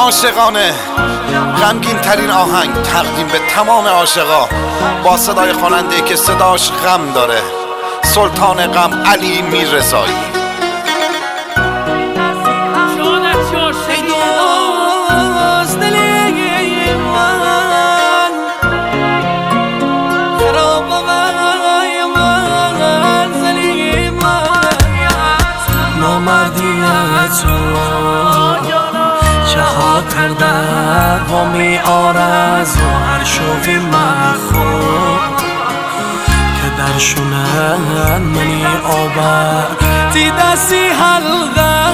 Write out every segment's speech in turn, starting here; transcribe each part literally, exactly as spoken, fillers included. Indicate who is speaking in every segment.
Speaker 1: عاشقانه غمگین ترین آهنگ تقدیم به تمام عاشقا با صدای خواننده که صداش غم داره، سلطان غم علی میررضایی.
Speaker 2: چه خاطر در و می آرز و هر شوی مخور که در شونن منی آبر تی دستی حلقه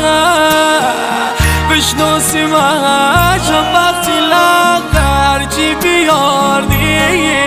Speaker 2: بشنوسی مجا وقتی لغر جی بیاردی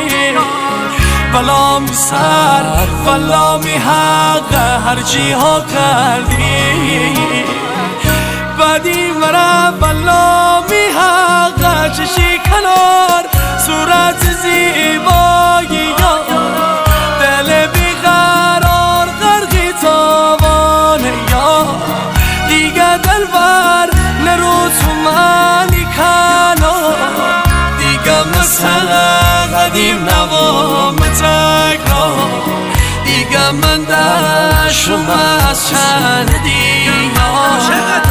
Speaker 2: بلا می سر بلا می حق هر جی ها کردی بدی مرا بلا می حق چشی کنار صورت زیبایی یا دل بیقرار غرقی تاوانه یا دیگه دل بر نرو تو منی کنار دیگه مثل قدیم نوام تکرار دیگه من دشم از چند دیگه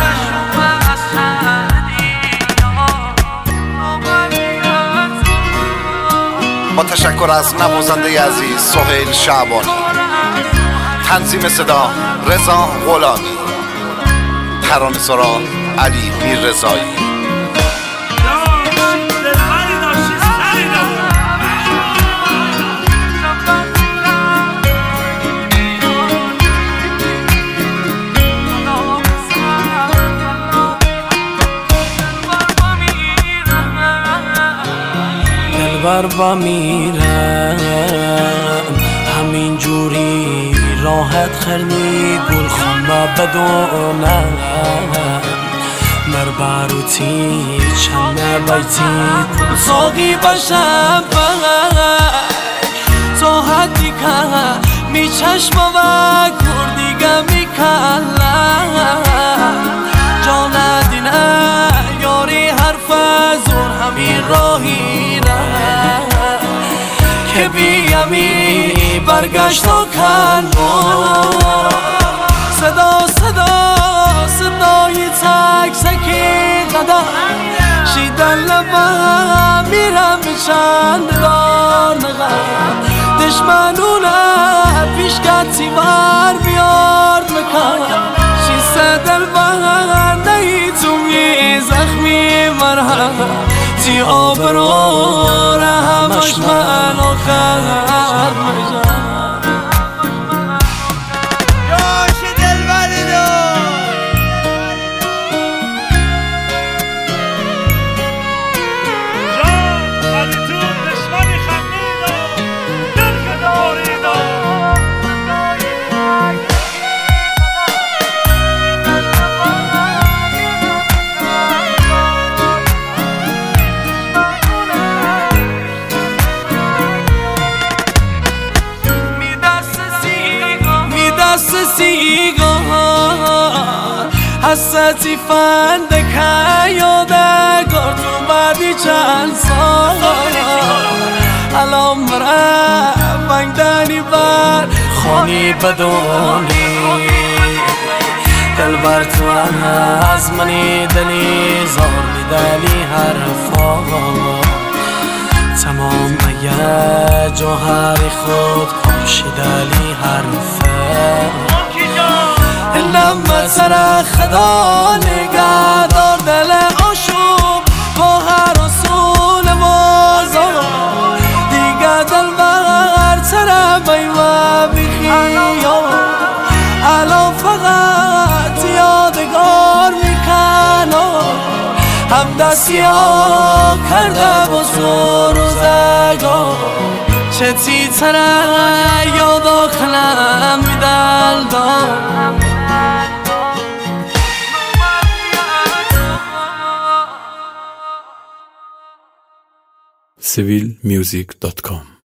Speaker 1: با تشکر از نوازنده عزیز سهیل شعبانی، تنظیم صدا رضا غلامی، ترانه‌سرا علی میررضایی.
Speaker 2: بر با میرم همین جوری راحت خرنی گل خمه بدونم مر باروتی چنه بیتی پول ساقی باشم تو حدی که می چشم و کردیگه می کلم جان دینه یاری حرف زور همین راهی که بیمی برگشت و کن صدا صدا صدای تک سکی قدم شیدن لبم میرم به چند دار نغم دشمنونه پیشگتی بر بیارد مکن شیسته دل بنده ای تو می زخمی مرهم تی آبرو رحمش من آخر مجم حساتی فنده که یادگار تو بعدی چند سال الان مرم بنگدنی بر خانی بدونی دل بر تو از منی دلی زار میدلی حرفا تمام یه جوهری خود کاشیدلی حرفه لما سر خدا نگهدار دل آشوب با هر رسول بازار دیگه دل بغر تر بیوه بخیام الان فقط یادگار میکنم هم دستی ها کرده با سر و زگار چه تی تره یادا کنم میدل دار
Speaker 3: سیویل میوزیک دات کام